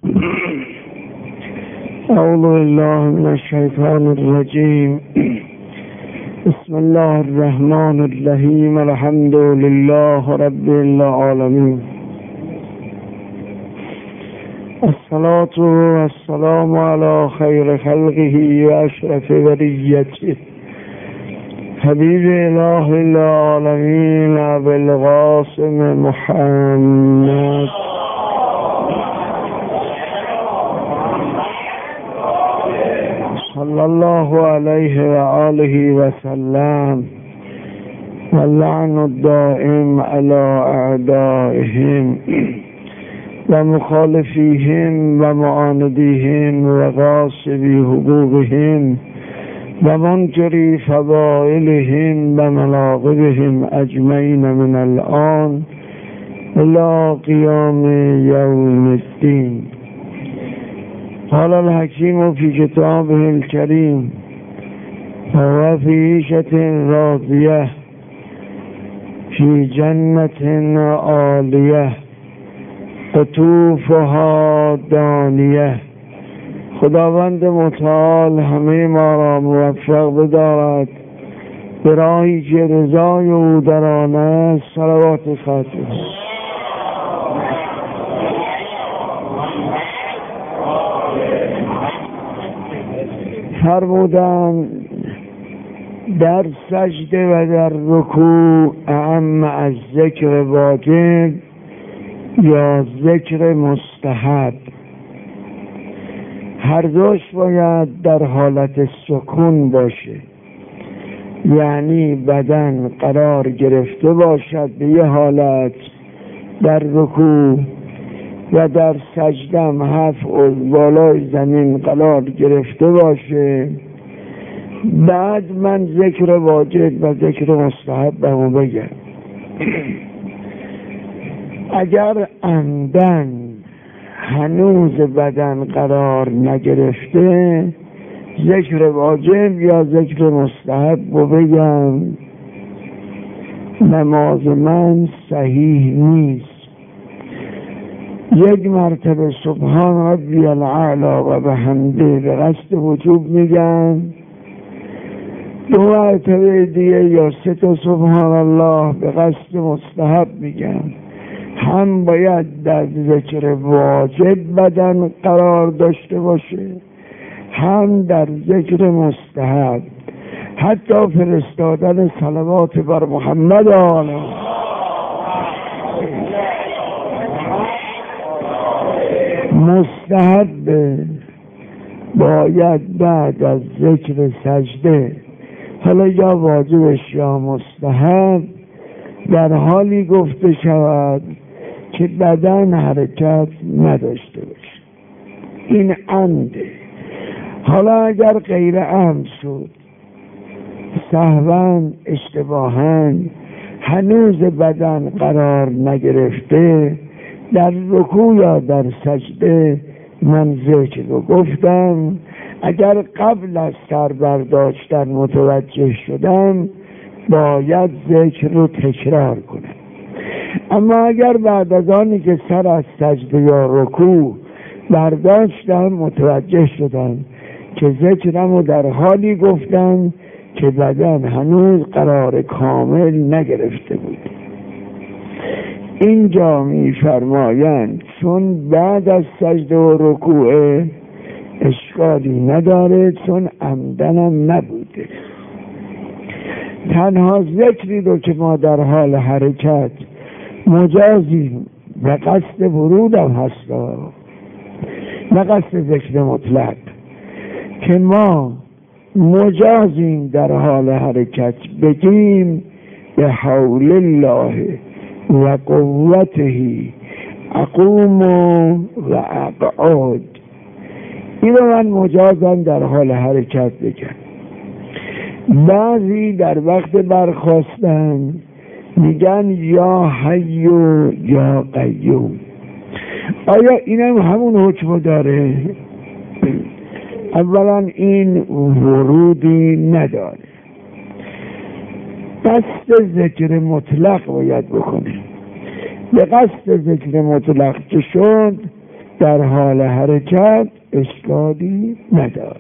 اعوذ بالله من الشیطان الرجیم. بسم الله الرحمن الرحیم. الحمد لله رب العالمین. الصلاة والسلام على خیر خلقه و اشرف بریته حبیب اله العالمین ابو القاسم محمد صلی الله علیه و آله و سلم و لعن الدائم علی اعدائهم و مخالفیهم و معاندیهم و غاصبی حقوقهم و منکری فضائلهم و ملاقبهم اجمعین من الآن الی قیام یوم الدین. قال الحکیم فی کتابه الکریم و فی عیشة راضیه فی جنت عالیه قطوفها دانیه. خداوند متعال همه ما را موفق بدارد به راهی که رضای او در آن است. صلوات خاتمه. فرمودند در سجده و در رکوع اعم از ذکر واجب یا ذکر مستحب، هر دوش باید در حالت سکون باشه، یعنی بدن قرار گرفته باشد به یه حالت در رکوع و در سجدم هفت بالای زمین قرار گرفته باشه. بعد من ذکر واجب و ذکر مستحب بهمون بگم. اگر عمدن هنوز بدن قرار نگرفته، ذکر واجب یا ذکر مستحب رو بگم. نماز من صحیح نیست. یک مرتبه سبحان ربی الاعلی و بحمده به قصد وجوب میگن، دو مرتبه دیگه یا سه تا سبحان الله به قصد مستحب میگن. هم باید در ذکر واجب بدن قرار داشته باشه، هم در ذکر مستحب. حتی فرستادن صلوات بر محمد آله مستحب باید بعد از ذکر سجده، حالا یا واجبش یا مستحب، در حالی گفته شود که بدن حرکت نداشته باشه. این عمده. حالا اگر غیر عمد شد، سهواً اشتباهاً هنوز بدن قرار نگرفته، در رکوع یا در سجده من ذکر رو گفتم. اگر قبل از سر برداشتن متوجه شدم، باید ذکر رو تکرار کنم. اما اگر بعد از آنی که سر از سجده یا رکوع برداشتم متوجه شدم که ذکرم رو در حالی گفتم که بدن هنوز قرار کامل نگرفته بود، اینجا می فرمایند چون بعد از سجده و رکوع اشکالی نداره، چون عمدنم نبوده. تنها ذکری رو که ما در حال حرکت مجازیم و قصد ورودم هست، نه قصد ذکر مطلق، که ما مجازیم در حال حرکت بگیم به حول الله و قوته اقوم و اقعد. این رو من مجازم در حال حرکت بگم. بعضی در وقت برخاستن میگن یا حی و یا قیوم. آیا اینم همون حکم داره؟ اولا این ورودی نداره. قصد ذکر مطلق باید بکنه. به قصد ذکر مطلق که شد در حال حرکت اشکالی ندارد.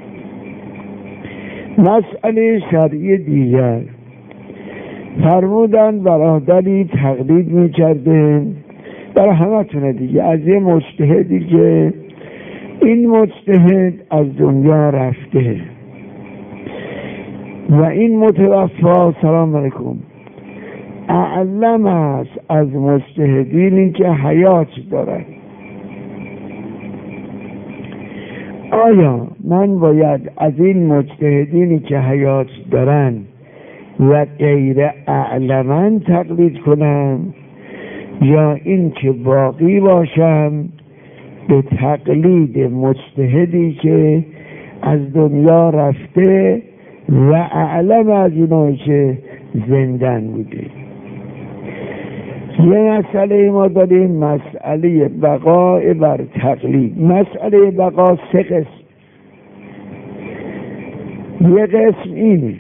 مسئله شرعی دیگر، فرمودن برادری تقلید میکرده، برای همه تونه دیگه، از یه مجتهدی که این مجتهد از دنیا رفته و این متوفا سلام علیکم اعلم است از مجتهدینی که حیات دارن. آیا من باید از این مجتهدینی که حیات دارن و غیر اعلمن تقلید کنم، یا این که باقی باشم به تقلید مجتهدی که از دنیا رفته و اعلم از اینایی که زندن بوده؟ یه مسئله ما داریم، مسئله بقاء بر تقلید. مسئله بقا سه قسم. یه قسم اینه،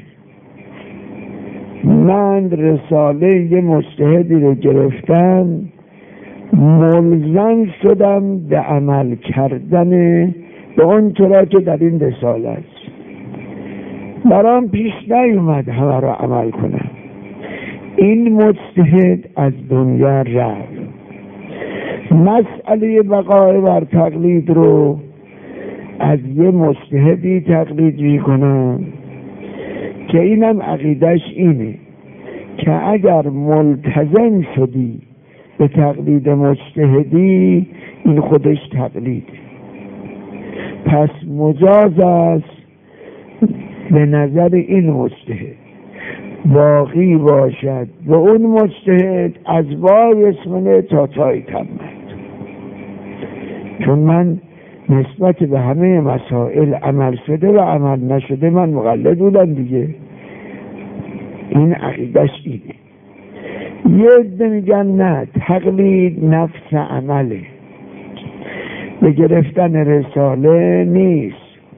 من رساله یه مجتهدی رو گرفتم، ملزم شدم به عمل کردن به اون طور که در این رساله است، برام پیش نیومد همه رو عمل کنم. این مجتهد از دنیا رفت. مسئله بقای بر تقلید رو از یه مجتهدی تقلید میکنم که اینم عقیدش اینه که اگر ملتزم شدی به تقلید مجتهدی، این خودش تقلیده، پس مجاز است به نظر این مجتهد باقی باشد و اون مجتهد از وای اسمنه تا تای تمت. چون من نسبت به همه مسائل عمل شده و عمل نشده من مقلد بودم دیگه. این عقیدش اینه. یه عده میگن نه، تقلید نفس عمله، به گرفتن رساله نیست.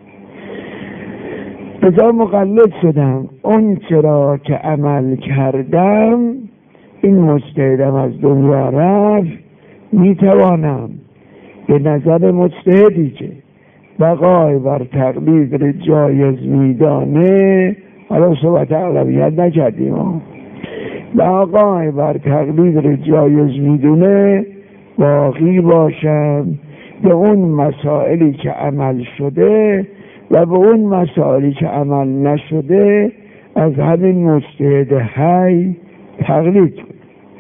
بذار مقلد شدم، اون چرا که عمل کردم، این مجتهدم از دنیا رفت، میتوانم به نظر مجتهدی که بقای بر تقلید رو جایز میدانه، حالا صحبت اغلبیت نکردیم، بقای بر تقلید رو جایز میدونه، باقی باشم به اون مسائلی که عمل شده و به اون مسائلی که عمل نشده از همین مجتهد حی تقلید کنه.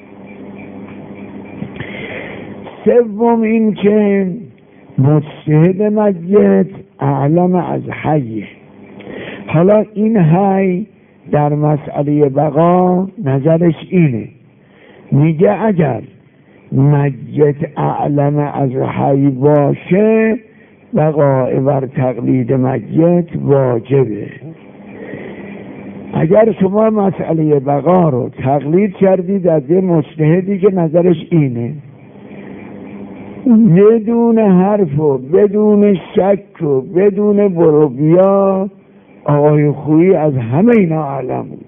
سوم این که مجتهد میت اعلم از حیه. حالا این حی در مسئله بقا نظرش اینه، میگه اگر میت اعلم از حی باشه، بقای بر تقلید میت واجبه. اگر شما مسئله بقا رو تقلید کردید از یه مجتهدی که نظرش اینه، بدون حرف و بدون شک و بدون بروبیا، آقای خویی از همه اینا اعلم بوده.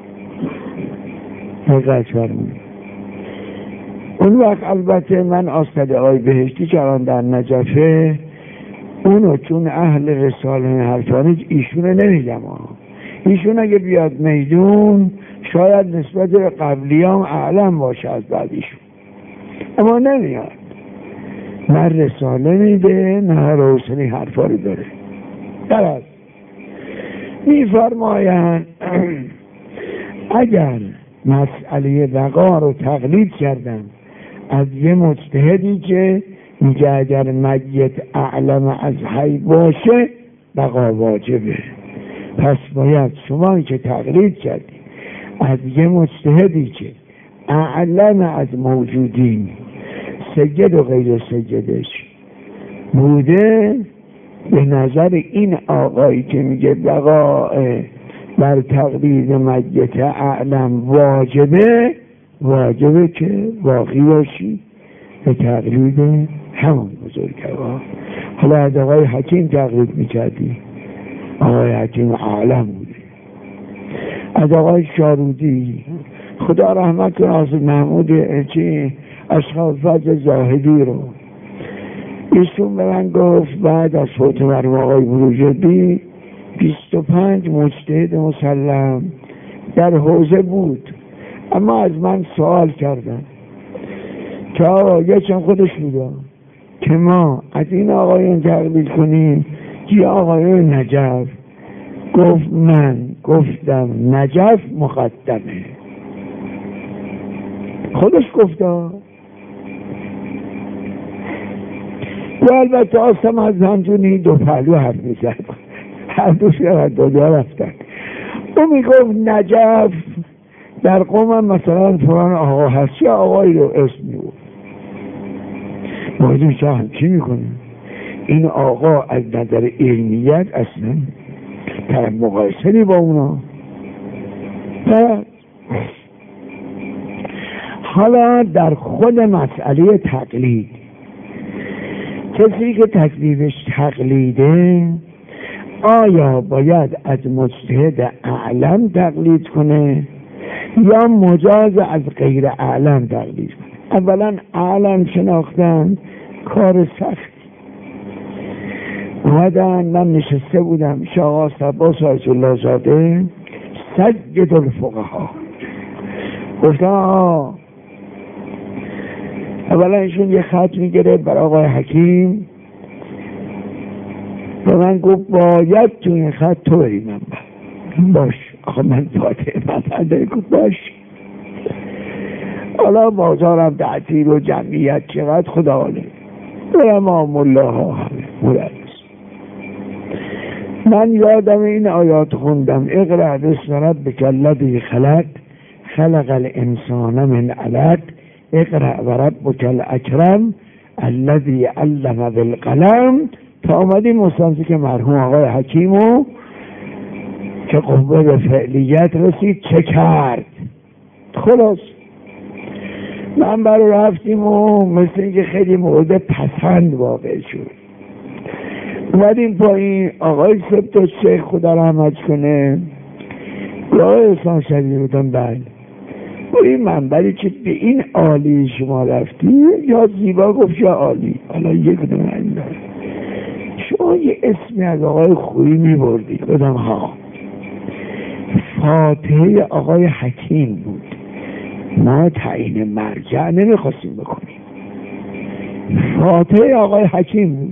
دقیق فرمونید. اون وقت البته من آستد آقای بهشتی که الان در نجفه، اونو چون اهل رساله حرفانه ایشونه نمیگم، ایشون اگه بیاد میدون شاید نسبت به قبلیام اعلم باشه از بعدیشون، اما نمیاد، نه رساله میده نه روشنی حرفانی داره. درست میفرمایند اگر مسئله بقا رو تقلید کردن از یه مجتهدی که میگه اگر میت اعلم از حی باشه بقا واجبه، پس باید شما که تقلید کردی از یه مجتهدی که اعلم از موجودین، سید و غیر سیدش بوده، به نظر این آقایی که میگه بقا بر تقلید میت اعلم واجبه که باقی باشی به تقلید همون بزرگوار. حالا از آقای حکیم تقلید میکردی، آقای حکیم اعلم بوده. از آقای شارودی خدا رحمت کنه، حافظ محمود اشخاص فضل زاهدی رو ایشون به من گفت بعد از فوت مرحوم آقای بروجردی 25 مجتهد مسلم در حوزه بود، اما از من سوال کردن که آقا یکم خودش بودا که ما از این آقایون تقلید کنیم یا آقایون نجف. گفت من گفتم نجف مقدمه. خودش گفتا. و البته آسم از زنجونی دو پهلو حرف میزد، هر دوش دو رفتن. او میگفت نجف در قوم مثلا فلان آقا هست، یا آقایی رو اسم میگفت. باید میشه همچی میکنه. این آقا از نظر علمیت اصلا طرف مقایسه با اونا. حالا در خود مسئله تقلید، کسی که تکلیفش تقلیده آیا باید از مجتهد اعلم تقلید کنه یا مجاز از غیر اعلم تقلید کنه؟ اولا اعلم شناختن کار سختی. اومدن، من نشسته بودم، شاه عباس آیت الله زاده سید الفقها گفتن اولا ایشون یه خط میگیره برای آقای حکیم، به من گفت باید تو این خط تو بری من باش. آخه من فاتحه من گفت باش. حالا بازارم تعطیل و جمعیت چقدر خدا عالم، برم الله ها همه مولد. من یادم این آیات خوندم: اقرأ باسم ربک الذی خلق خلق الانسان من علق اقرأ و ربک الاکرم الذی علم بالقلم. تا آمدیم مستنسی که مرحوم آقای حکیمو که قوه به فعلیت رسید چه کرد. خلاص من برای رفتیم و مثل اینکه خیلی مورد پسند واقع شد. اومدیم پایین، آقای سبت شیخ خدا رحمت کنه آقای احسان شدید بودن بله این منبری که به این عالی شما رفتی یا زیبا گفت یا عالی. حالا یک دونه داره شما یه اسمی از آقای خویی میبردی. بدم ها فاتحه آقای حکیم بود، ما تعیین مرجع نمیخواستیم بکنیم، فاتحه آقای حکیم بود.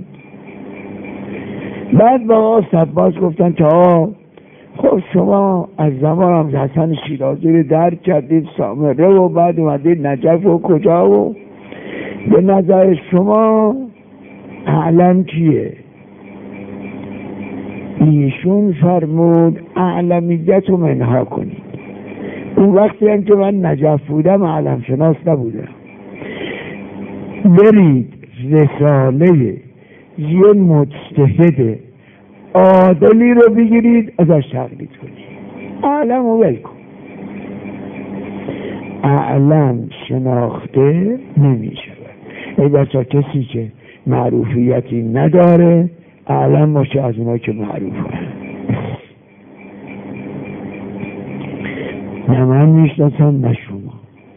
بعد با آقا سباس گفتن که خب شما از زمان حسن شیرازی رو درک کردید سامره و بعد اومدید نجف و کجا و به نظر شما اعلم کیه؟ ایشون فرمود اعلمیت رو منها کنید. اون وقتی هم که من نجف بودم اعلم شناس نبودم. برید رساله یه مجتهد عادلی رو بگیرید ازش تقلید کنید. اعلم رو ول کن. اعلم شناخته نمی شود. ای بسا کسی که معروفیتی نداره اعلم باشه از اونا که معروف هست. نه من میشناسم نه شما.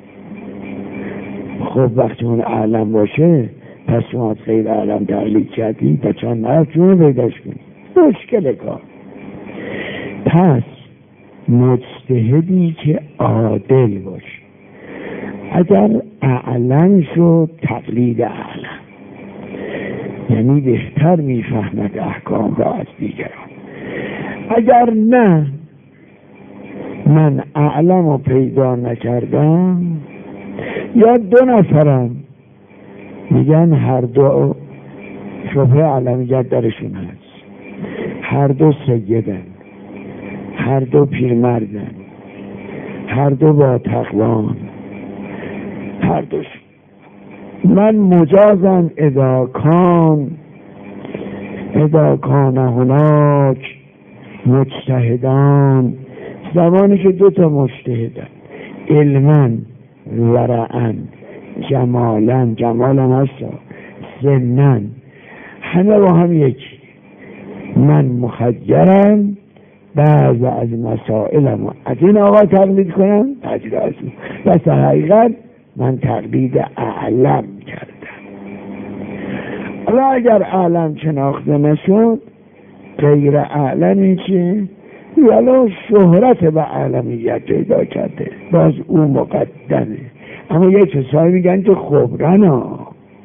خب وقتی اون اعلم باشه پس شما از غیر اعلم تقلید کردی تا چند نرفت جون پیداش کنی. مشکل کار. پس مجتهدی که عادل باشه اگر اعلم شد تقلید اعلم، یعنی بهتر میفهمد احکام را از دیگران. اگر نه من اعلم رو پیدا نکردم یا دو نفرم میگن هر دو شبه علمیت درشون هست، هر دو سیدن، هر دو پیرمردن، هر دو با تقوان، هر دوش من مجازم اذا کان هناک مجتهدان، زمانی که دو تا مجتهدن علما ورعا جمالا هستا سنن همه با هم یکی، من مخیرم بعض از مسائلم از این آقا تقلید کنم تقلید از اون، بس حقیقت من تقلید اعلم کردم. حالا اگر عالم شناخته نشد، غیر عالمی که ولو شهرت به عالمیت پیدا کرده باز او مقدمه. اما یه کسایی میگن که خبرن ها،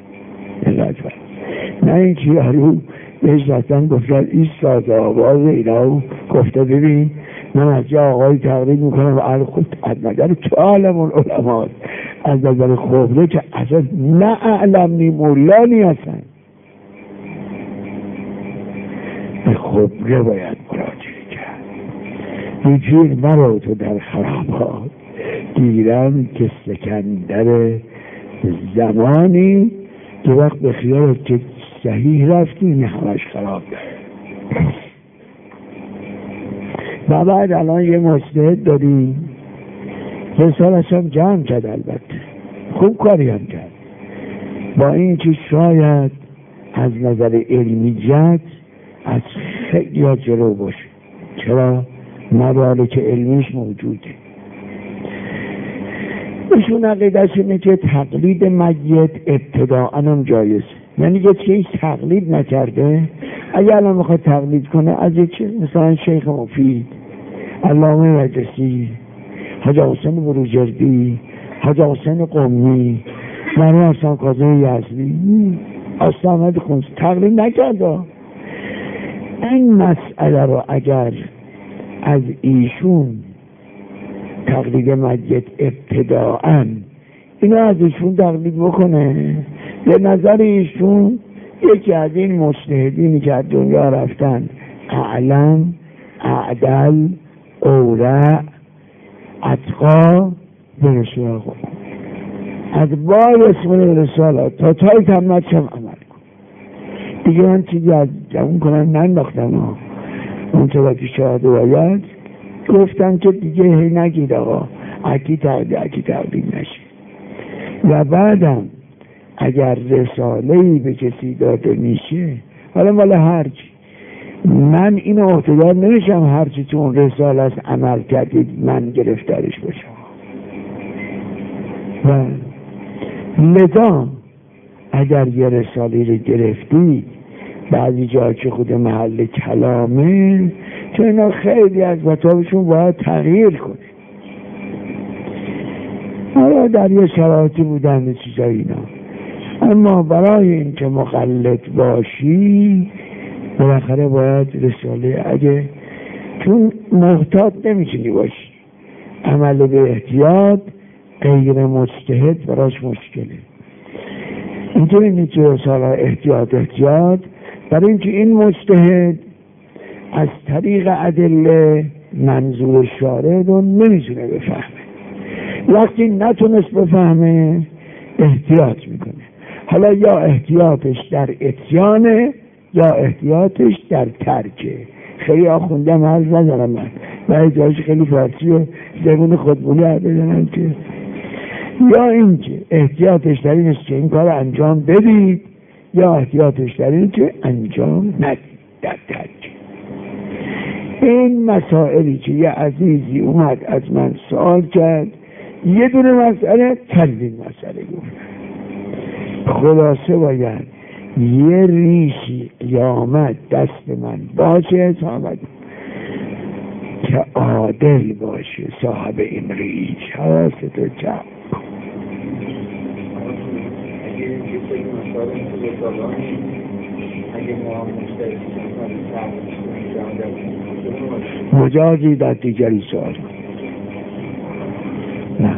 نه این که یارو بهش رفتن گفتن این ساز آواز اینا، گفته ببین من از جا آقای تقلید میکنم و خود از نظر تو عالم العلماء، از نظر خبره که اصلا نه اعلم نی مولانی هستن، به خبره باید مراجعه کرد. بگیر مرا تو در خرابات، گیرم که سکندر زمانی که وقت به خیالت که صحیح رفتی این همش خراب داره. و بعد الان یه مجتهد داریم رسالش هم جمع کرد، البته خوب کاری هم کرد، با این که شاید از نظر علمی جد از خیلی ها جلو باشه. چرا؟ مدارک علمیش موجوده. ایشون عقیده‌اش اینه که تقلید میت ابتداءً هم جایزه، یعنی که هیچ تقلید نکرده اگر الان میخواد تقلید کنه از یک چیز مثلا شیخ مفید، علامه مجلسی، حاج حسین بروجردی، حاج حسین قمی، مرحوم حسن کاظم یزدی، آستا احمد خونس، تقلید نکرده. این مسئله رو اگر از ایشون تقلید میت ابتداءً اینو از ایشون تقلید بکنه، به نظر ایشون یکی از این مجتهدینی که از دنیا رفتن اعلم، اعدل، اورع، اتقا به رسول خود، از بای اسم رسالات تا تای تمت هم عمل کن. دیگه من چیزی از جمعون کنم ننداختم ها، اون طبعا که شاهد باید گفتم که دیگه هی نگید آقا اکی تقلید نشه. و بعدم اگر رساله‌ای به کسی داده میشه، حالا مالا هرچی، من این اعتدار نمیشم هرچی تو اون رساله است عمل کردید من گرفتارش باشم. و لذا اگر یه رساله رو گرفتی بعضی جا که خود محل کلامه، چون اینا خیلی از مطابشون باید تغییر کنه. حالا در یه شرایطی بودن چیزایی اینا، اما برای این که مقلد باشی بالاخره باید رساله، اگه چون محتاط نمیتونی باشی، عمل به احتیاط غیر مجتهد براش مشکله. اینطوری نیست که رساله احتیاط برای اینکه این مجتهد از طریق ادله منظور شارع رو نمیتونه بفهمه، وقتی نتونست بفهمه احتیاط میکنه. حالا یا احتیاطش در اتیانه یا احتیاطش در ترکه. خیلی آخوندم حرف ندارم من و جایش خیلی فارسی و زبون خودمونی حرف بزنم که یا اینکه احتیاطش در این است که این کار انجام بدید، یا احتیاطش در این که انجام ندید در ترکه. این مسائلی که یه عزیزی اومد از من سوال کرد، یه دونه مسئله چندین مسئله گفت. خلاصه باید یه ریشی قیامت دست من باشه صاحب که عادل باشه، صاحب این ریش حواستو جمع. مجازی در دیگری سوال نه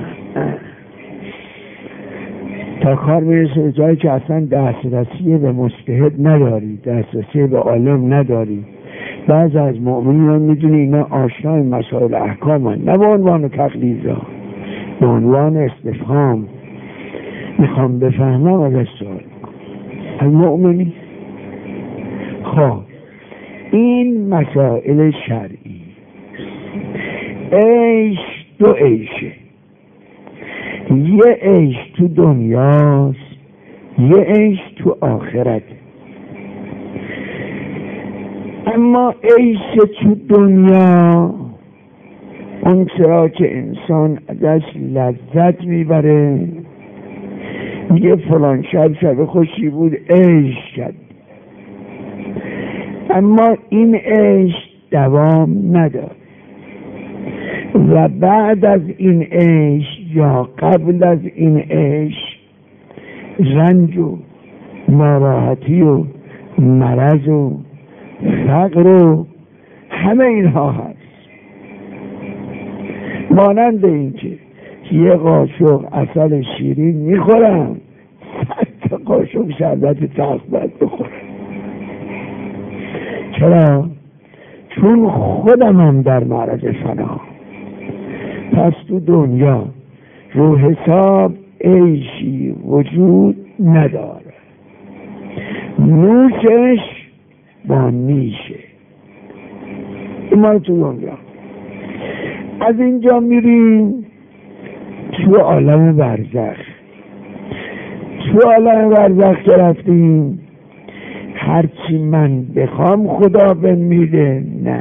تا کار میرسه جایی که اصلا دسترسی به مجتهد نداری، دسترسی به عالم نداری. بعض از مؤمنین میدونی اینا آشنای مسائل احکام هست، نه به عنوان تقلید ها، به عنوان استفهام میخوام بفهمم از سوال از مؤمنی. خب این مسائل شرعی، عیش دو عیشه، یه عیش تو دنیاست، یه عیش تو آخرت. اما عیش تو دنیا اون چرا که انسان ازش لذت میبره میگه فلان شب خوشی بود، عشق کرد، اما این عشق دوام ندارد و بعد از این عشق یا قبل از این عشق رنج و ناراحتی و مرض و فقر و همه اینها هست. مانند این که یه قاشق عسل شیرین میخورم، 100 قاشق شربت تلخ باید بخورم. چرا؟ چون خودمم در معرض فنا. پس تو دنیا رو حساب عیشی وجود نداره، نوشش با نیشه. این ما تو دنیا. از اینجا میریم تو عالم برزخ. تو عالم برزخ که رفتیم، هرچی من بخوام خدا بهم میده؟ نه.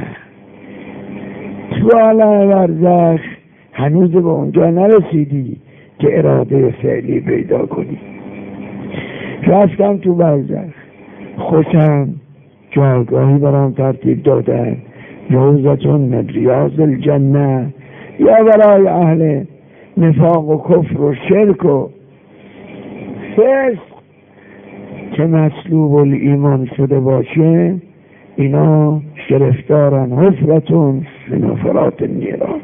تو عالم برزخ هنوز به اونجا نرسیدی که اراده فعلی پیدا کنی. رفتم تو برزخ، خوشم، جایگاهی برام ترتیب دادن، روضة من ریاض الجنه، یا برای اهل نفاق و کفر و شرک و فسق که مطلوب الایمان شده باشه، اینا گرفتارن حفرتون من حفرات النیران.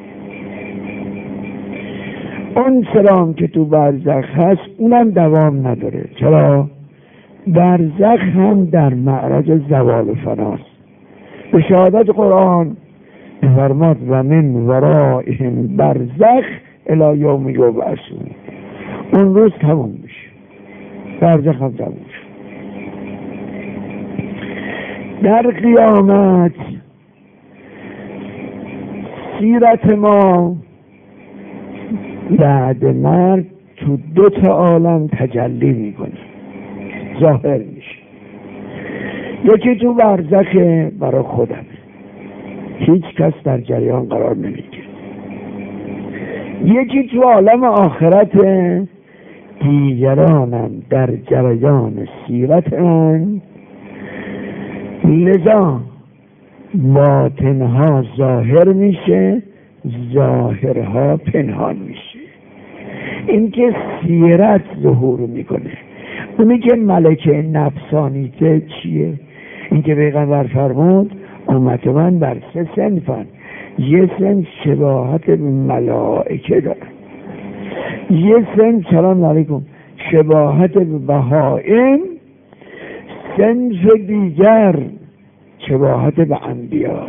اون سلام که تو برزخ هست اونم دوام نداره. چرا؟ برزخ هم در معرض زوال فناست. به شهادت قرآن فرماد و من ورائهم برزخ الی یوم یبعثون. اون روز تموم میشه، برزخ هم تموم میشه. در قیامت سیرت ما بعد مرگ تو 2 عالم تجلی میکنه، ظاهر میشه. یکی تو برزخ برای خودم، هیچ کس در جریان قرار نمیگیره. یکی تو عالم آخرت، دیگرانم در جریان سیرت من، لذا باطنها ظاهر میشه، ظاهرها پنهان میشه. این که سیرت ظهور میکنه. اونی که ملکه نفسانیته چیه؟ این که پیغمبر فرمود امت من بر 3 صنفن. یه صنف شباهت به ملائکه داره، یه صنف سلام علیکم شباهت به بهائم، صنف دیگر شباهت به انبیا.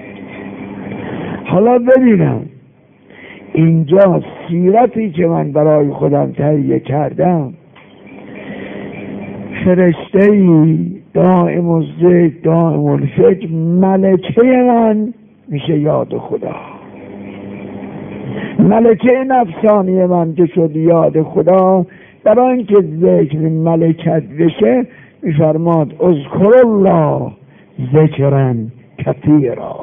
حالا ببینم اینجا سیرتی که من برای خودم تهیه کردم، فرشته‌ای دائم الذکر دائم الفکر، ملکه من میشه یاد خدا. ملکه نفسانی من که شد یاد خدا، برای اینکه ذکر ملکت بشه میفرماد اذکر الله ذکرا کثیرا.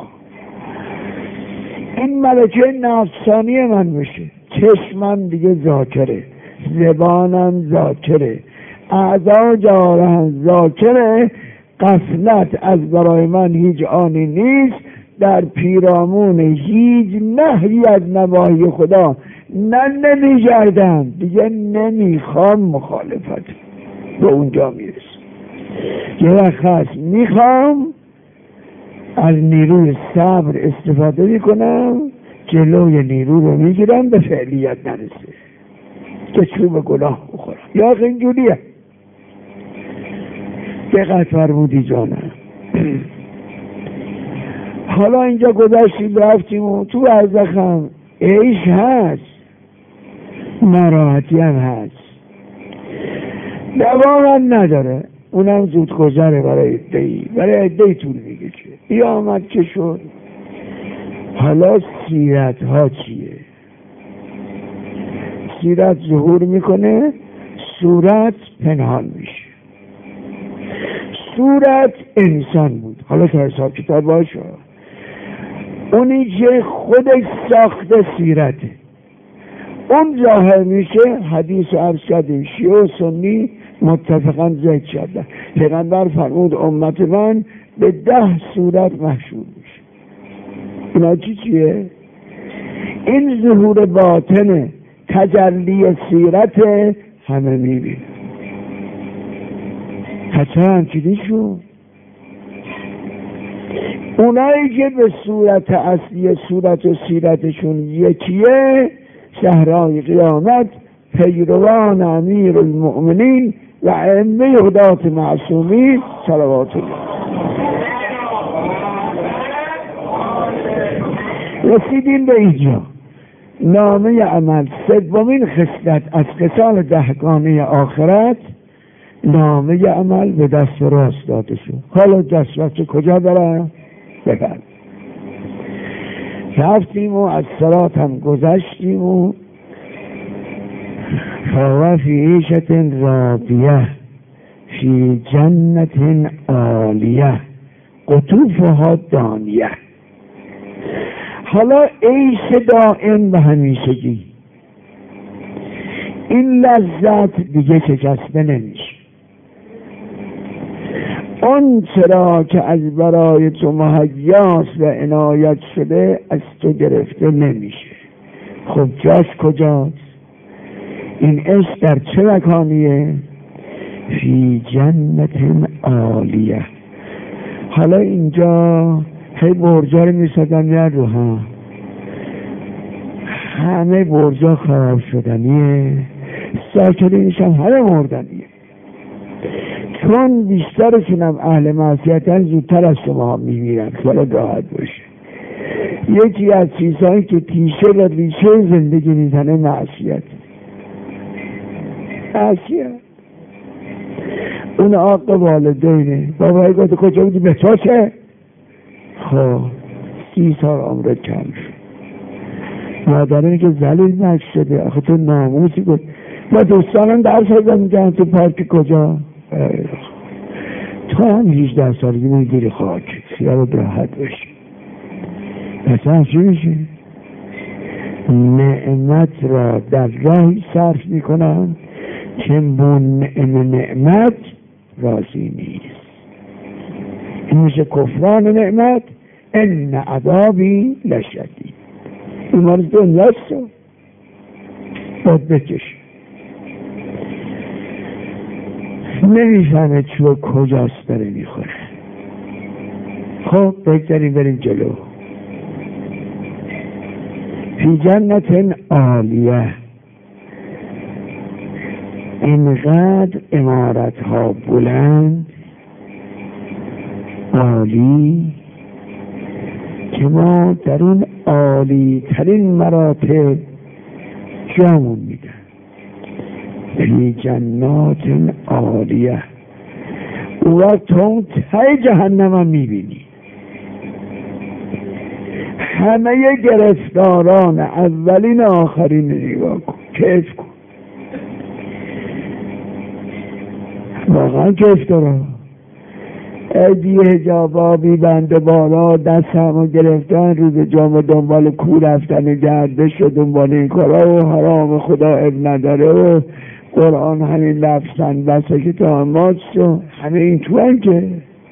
این ملکه نفسانی من میشه. چشمم دیگه ذاکره، زبانم ذاکره، اعضا جوارحم ذاکره. غفلت از برای من هیچ آنی نیست. در پیرامون هیچ نهی از نواهی خدا نمیگردم، دیگه نمیخوام مخالفت. به اونجا میرسم. یه وقت هست میخوام از نیروی صبر استفاده میکنم، جلوی نیرو رو میگیرم به فعلیت نرسه که چوب گناه بخورم. یا اینجوریه. دقت فرمودی جانم. حالا اینجا گذشتیم رفتیم و تو برزخ هم عیش هست، ناراحتی هم هست، دوام هم نداره. اونم زود گذره برای عده‌ای طول میکشه. بیا آمد که شد. حالا سیرت ها چیه؟ سیرت ظهور میکنه، صورت پنهان میشه. صورت انسان بود، حالا تا حساب کتاب باشه. اونی که خودش ساخته سیرته، اون ظاهر میشه. حدیث رو عرض کردیم شیعه و سنی متفقا ذکر شده. پیغمبر فرمود امت من به 10 صورت محشور میشه. اینا چیه؟ این ظهور باطن تجلی سیرت همه میبینه. حتی همچنین شد اونایی که به صورت اصلی صورت و سیرتشون یکیه، شهرهای قیامت پیروان امیر المؤمنین و ائمه هدات معصومین صلوات الله. رسیدیم به اینجا. نامه عمل، سومین خصلت از خصال 10گانه آخرت، نامه عمل به دست راست داده شد. حالا دست راست کجا برم؟ ببر. رفتیم و از صلات هم گذشتیم و فهو فی عیشة راضیه فی جنة عالیه قطوفها دانیه. حالا عیش دائم به همیشگی، این لذت دیگه شکسته نمیشه. اون چرا که از برای تو مهیاست و عنایت شده از تو گرفته نمیشه. خب جاش کجاست؟ این عشق در چه مکانیه؟ فی جنة عالیه. حالا اینجا هی برجا رو میسادن میان رو هم، همه برجا خراب شدنیه، ساکنینش هم همه مردنیه. چون بیشترشونم اهل معصیتن زودتر از شما میمیرن. خیالت راحت باشه. یکی از چیزهایی که تیشه و ریشه زندگی میزنه معصیت. اون آق والدینه. بابایی گفت کجا بودی؟ به تو چه؟ خب 30 سال عمرت کم شد. مادرینی که ذلیل نشده. آخه تو ناموسی گفت. با دوستانم درس هزم میگن تو پارک کجا؟ تو هم 18 سالگی میگیری خاک. خیالت راحت باشه. مثلا چی میشه؟ نعمت را در راهی صرف میکنن که بون نعمت راضی نیست. این میشه کفران نعمت. ان عذابی لشدید. این مارز دنیاست باید بکش. نمیفهمه چو کجاست داره میخوره. خب بگذاریم بریم جلو. فی جنة عالیه. اینقدر عمارت ها بلند عالی که ما در اون عالی ترین مراتب جامون میدن. فی جنات عالیه. اون وقت تو ته جهنم هم میبینی. همه گرفتاران اولین آخرین نگاه کن، کیف کن. واقعا کیف داره. ادی حجابابی بنده بالا دست همو گرفتن، روز جامعه دنبال کو رفتن گردش و دنبال این کارا و حرام خدا اب نداره و قرآن همین لفظن بسه که تامات شو. همه این تو هم که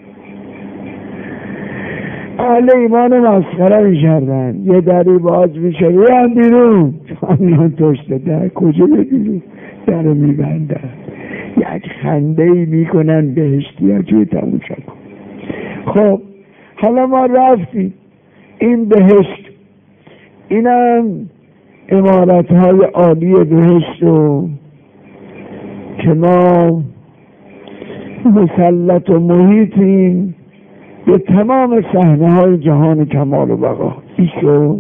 اهل ایمان مسخره می‌کردن. یه دری باز میشه بیان بیرون، همین توشته در کجا بگیرون در رو میبندن. یک خنده‌ای میکنن بهشتی ها توی تموشا کن. خب حالا ما رفتیم این بهشت، اینم عمارت‌های عالی بهشت رو که ما مسلط و محیطیم به تمام صحنه‌های جهان کمال و بقا. ایشو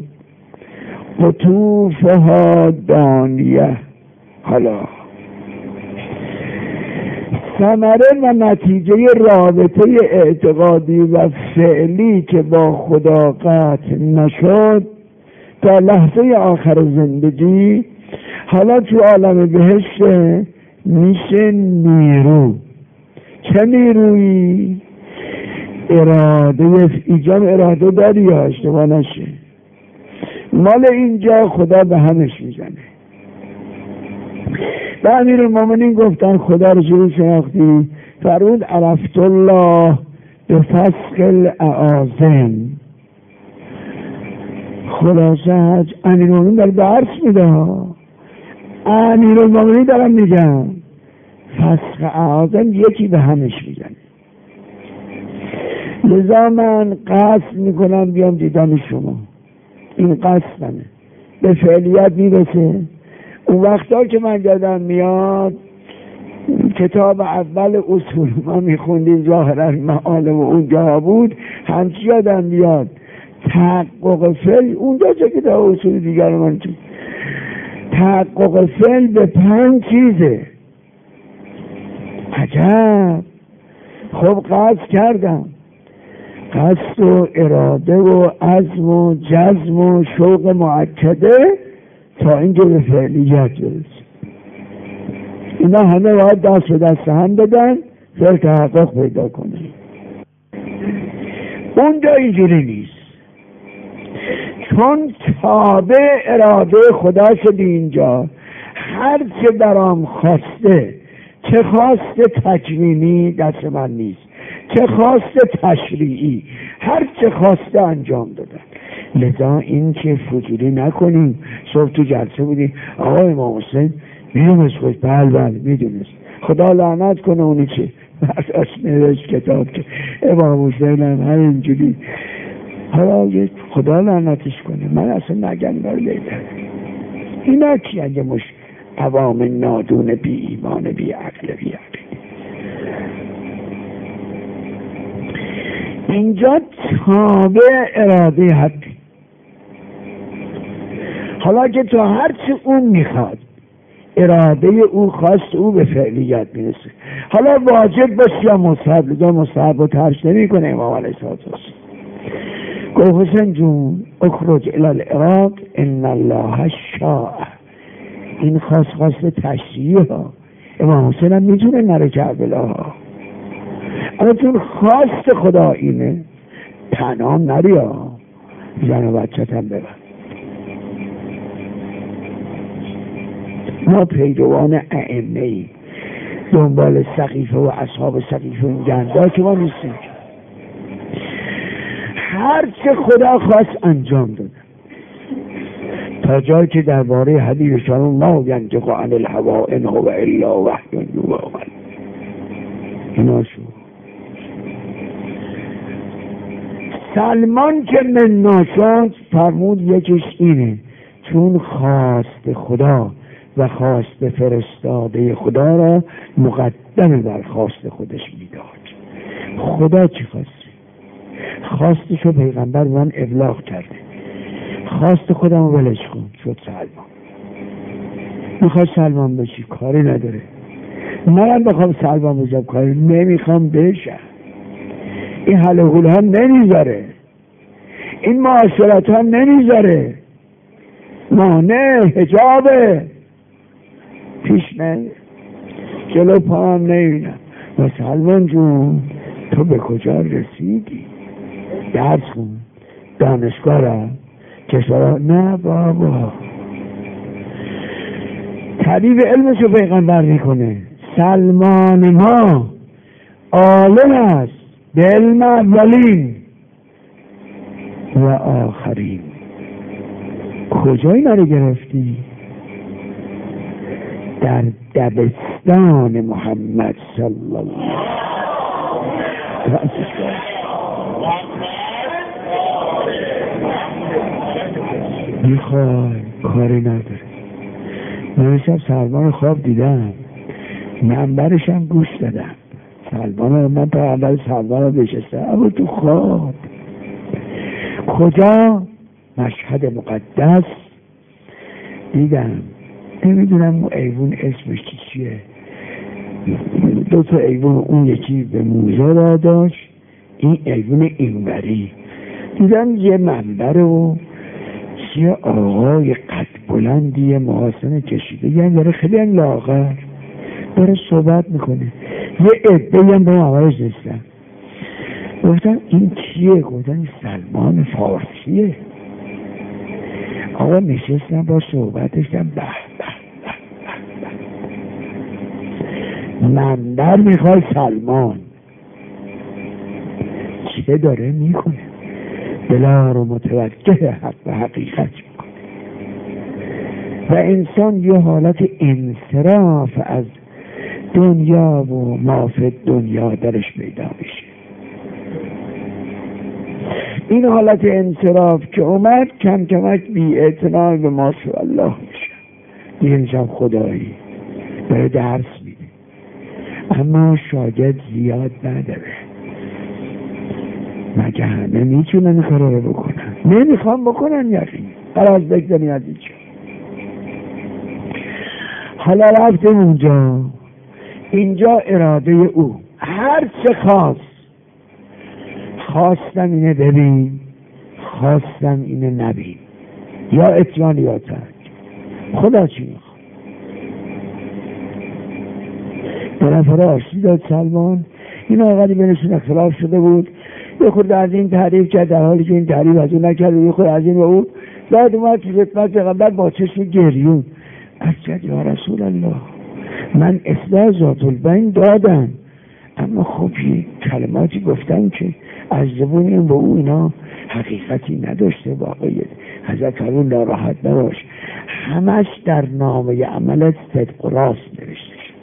قطوفها دانیه. حالا ثمره و نتیجه رابطه اعتقادی و فعلی که با خدا قطع نشد تا لحظه آخر زندگی، حالا تو عالم بهشت میشه نیرو. چه نیرویی؟ اراده. ایجاب اراده داری یا اشتباه نشه. مال اینجا خدا به همش میزنه. و امیرالمومنین گفتن خدا رو چجوری شناختی؟ فرمود عرفت الله به فسق الاعاظم. خلاصه حج امیرالمومنین داره درس میده، امیرالمومنین دارم میگم فسق اعاظم یکی به همش میزنه. لذا من قصد میکنم بیام دیدن شما، این قصدمه، به فعلیت میرسه. اون وقتا که من یادم میاد کتاب اول اصول ما میخوندیم ظاهرا معالم و اونجا بود، همچی یادم میاد تحقق فعل اونجا چه کتاب اصول دیگر من تو تحقق فعل به 5 چیزه. عجب. خب قصد کردم، قصد و اراده و عزم و جزم و شوق مؤکده تا اینکه به فعلیت برسه. اینا همه باید دست به دست هم بدن فعل تحقق پیدا کنه. اونجا اینجوری نیست، چون تابع اراده خدا شدی اینجا. هر چه برام خواسته، چه خواسته تکوینی دست من نیست، چه خواسته تشریعی، هر چه خواسته انجام دادن. لذا این که فضولی نکنیم. صبح تو جلسه بودیم آقای امام حسین میدونست خود بله میدونست، خدا لعنت کنه اونی که برداشت نوشت کتاب که امام حسین هم همینجوری، حالا خدا لعنتش کنه. من اصلا نگم لیدن اینا کی اگه مش عوام نادون بی ایمان بی عقل بی عقل. اینجا تابع اراده حقی. حالا که تو هرچی اون میخواد اراده او خواست او به فعلیت میرسه. حالا واجب باشه یا مستحب، لذا مستحب و ترش نمی کنه. امام علیه السلام گفت حسین جون اخرج الی العراق ان الله شاء. این خواست تشریعی ها. امام حسین هم میتونه نره کربلا ها، اما چون خواست خدا اینه تنام نری ها، زن و بچت هم ببر. ما پیروان ائمه ای، دنبال سقیفه و اصحاب سقیفه و گندا که ما نیستیم. هر چه خدا خواست انجام دادن تا جایی که درباره حدیثشان ما ینطق عن الهوا ان هو الا وحی یوحی. اینا شو سلمان که مننا شد فرمود یکیش اینه، چون خواست خدا و خواست فرستاده خدا را مقدم بر خواست خودش میداد. خدا چی خواسته؟ خواستشو پیغمبر من ابلاغ کرده، خواست خودم رو ولش کن، شد سلمان. میخواد سلمان بشی کاری نداره، منم بخوام سلمان بشم کاری نمیخوام بشم. این حل و حول هم نمیذاره، این معاشرت هم نمیذاره، مانع حجابه پیش نه جلو پا هم نمیبینم. و سلمان جون تو به کجا رسیدی؟ درس کن، دانشگاه را کشورها نه بابا. تعریف علمشو پیغمبر میکنه. سلمان ما عالم است به علم اولین و آخرین. کجا اینا رو گرفتی؟ در دبستان محمد صلی الله علیه و میخوای کاری نداره. من شب سلمان خواب دیدم، منبرش هم گوش دادم. سلمان رو من تا اول سلمان رو بشستم اما تو خواب. کجا؟ مشهد مقدس دیدم. نمیدونم اون ایوون اسمش چیه، 2 تا ایوون، اون یکی به موزه را داشت، این ایوون اینوری. دیدم یه منبر و یه آقای قد بلندی محاسن کشیده، یعنی داره خیلی هم لاغر داره صحبت میکنه. یه عده‌ای هم به اون آقایش نشستن. گفتم این کیه؟ گفتم سلمان فارسیه. آقا نشستم با صحبتش، به منبر میخواد سلمان چه داره میکنه؟ دلا رو متوجه حق و حقیقت میکنه و انسان یه حالت انصراف از دنیا و مافد دنیا درش پیدا میشه. این حالت انصراف که اومد کم کمک بی اعتنای به ما الله میشه. این انسان خدایی داره درس میده اما شاگرد زیاد نداره. مگه همه میتونن این کارا رو بکنن؟ نمیخوام بکنن یقین قراز بگذاری از اینجا. حالا رفتم اونجا، اینجا اراده او هر چه خواستم اینه ببین، خواستم اینه نبین، یا اتیان یا ترک. خدا چی میخواد؟ دو نفر آشتی داد سلمان. این آقایی بینشون اختلاف شده بود، یه خود از این تعریف کرد در حالی که این تعریف از اون نکرد، یه خود از این و اون. بعد اومد تو خدمت پیغمبر با چشم گریون از کرد یا رسول الله من اصلاح ذات البین دادم اما خب یه کلماتی گفتم که از زبون این به او اینا حقیقتی نداشته. واقعیت حضرت فرمود ناراحت نباش، همش در نامه عملت صدق و راست نوشته شد.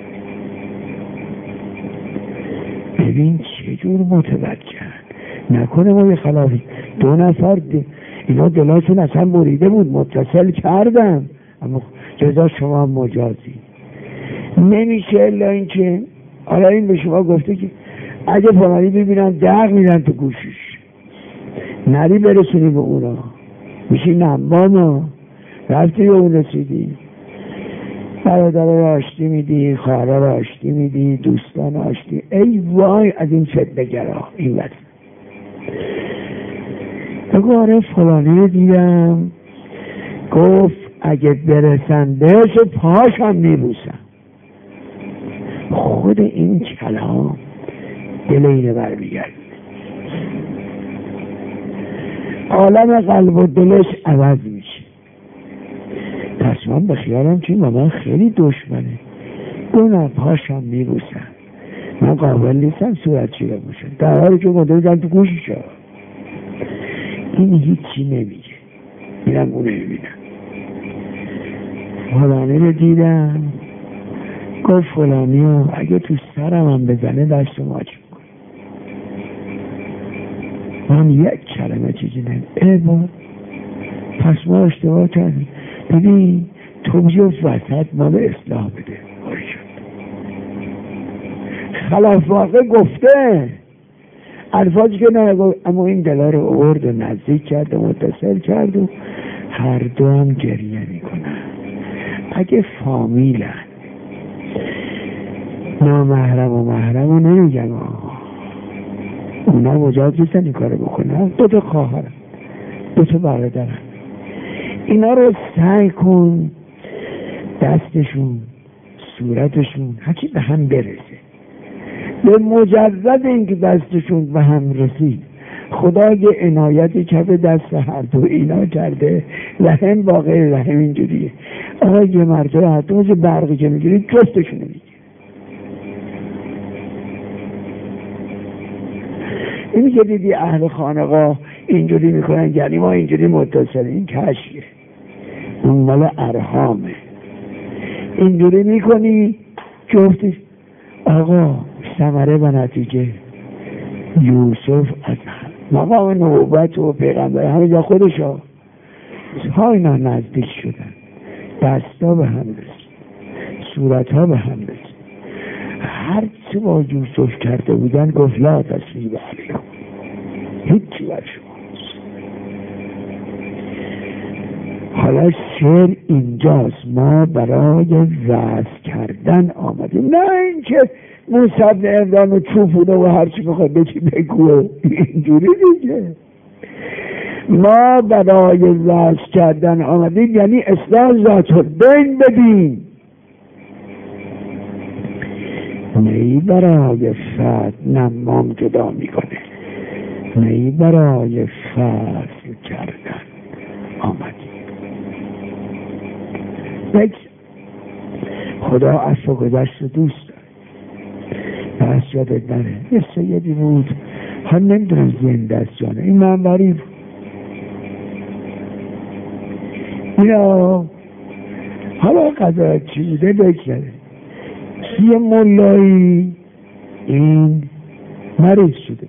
ببین چجور متوجه نکنه ما یه خلافی. دو نفر اینا دلاشون اصلا بریده بود، متصل کردن اما جزا شما مجازی نمیشه الا این که حالا این به شما گفته که اگه فلانی ببینن دق میدن تو گوشش، نری برسونی به اونا، میشی نماما رفتی به اون رسیدی، برادر رو آشتی میدی، خواهر رو آشتی میدی، دوستان آشتی. ای وای از این فتنه‌گرا این وقت. بگو آره فلانی رو دیدم گفت اگه برسن بهش پاشم میبوسم. خود این کلام دل اینه برمیگرد، عالم قلب و دلش عوض میشه. پس من به خیالم چین و من خیلی دشمنه، دو پاشم میبوسم، من قابل نیستم صورت چیره باشم در حالی که مدرزم تو گوشی شد. این هیچی نمیگه، میرم اونه میبینم فلانی رو دیدم گفت فلانی ها اگه تو سرم هم بزنه دست ماچ میکنه. من یک کلمه چیزی نمیم پس ما اشتباه کردیم. ببین تو بیا وسط ما به اصلاح بده. خلاف واقع گفته الفاظی که نگفت اما این دلا رو آورد و نزدیک کرد و متصل کرد و هر دو هم گریه میکنن. اگه فامیلن نامحرم و محرم رو نمیگم اونا مجاز نیستن این کارو بکنن. دو تا خواهرن، دو تا برادرن، اینا رو سعی کن دستشون صورتشون هرچی به هم برسه. به مجرد اینکه دستشون به هم رسید خدا یه عنایتی کف دست هر دو اینا کرده. رحم واقعی رحم اینجوریه. آقا یه مرتبه حتی مثل برقی که میگیرید جفتشونه میگیرید. اینی که دیدی اهل خانقاه اینجوری میکنن یعنی ما اینجوری متصل، این کشیه، اون مال ارحامه. اینجوری میکنی جفتش. آقا ثمره و نتیجه یوسف از مقام نبوت و پیغمبر همه جا خودشا ها اینا نزدیک شدن، دستا به هم رسید، صورت ها به هم رسید. هر چه با یوسف کرده بودن گفت لا تسریب علیکم، هیچی بر شما. حالا شعر اینجاست، ما برای وعظ کردن آمدیم، نه اینکه موسی بن عمران و چوبونه و هرچی بخواد بگی بگو. اینجوری دیگه ما برای وعظ کردن آمدیم یعنی اصلاح ذات البین بدین، نهی برای فرد نمام جدا میکنه، نهی برای فصل کردن آمدیم. خدا عفو گذشت دوست داره. یادت نره یه سیدی بود هم نمیدونم زنده است یا نه، این منبری بود. اینا حالا قضاوت چی بوده بگذره، یه ملایی این مریض شده،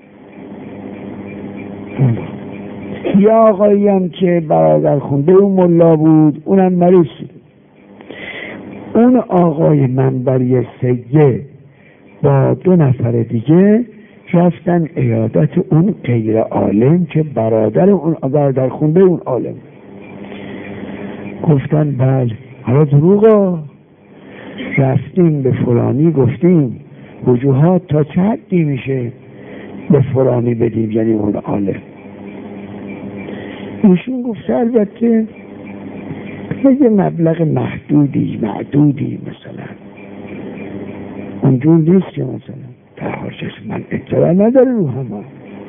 یه آقایی هم که برادر خونده اون ملا بود اونم مریض شده. اون آقای منبری سید با 2 نفر دیگه رفتن عیادت اون غیر عالم که برادر خونده اون عالم. گفتن بله حالا دروغا، رفتیم به فلانی گفتیم وجوهات تا چه حدی میشه به فلانی بدیم، یعنی اون عالم. ایشون گفت البته یه مبلغ معدودی مثلا اونجور نیست که مثلا در حاجت من اطلاع نداره رو همه.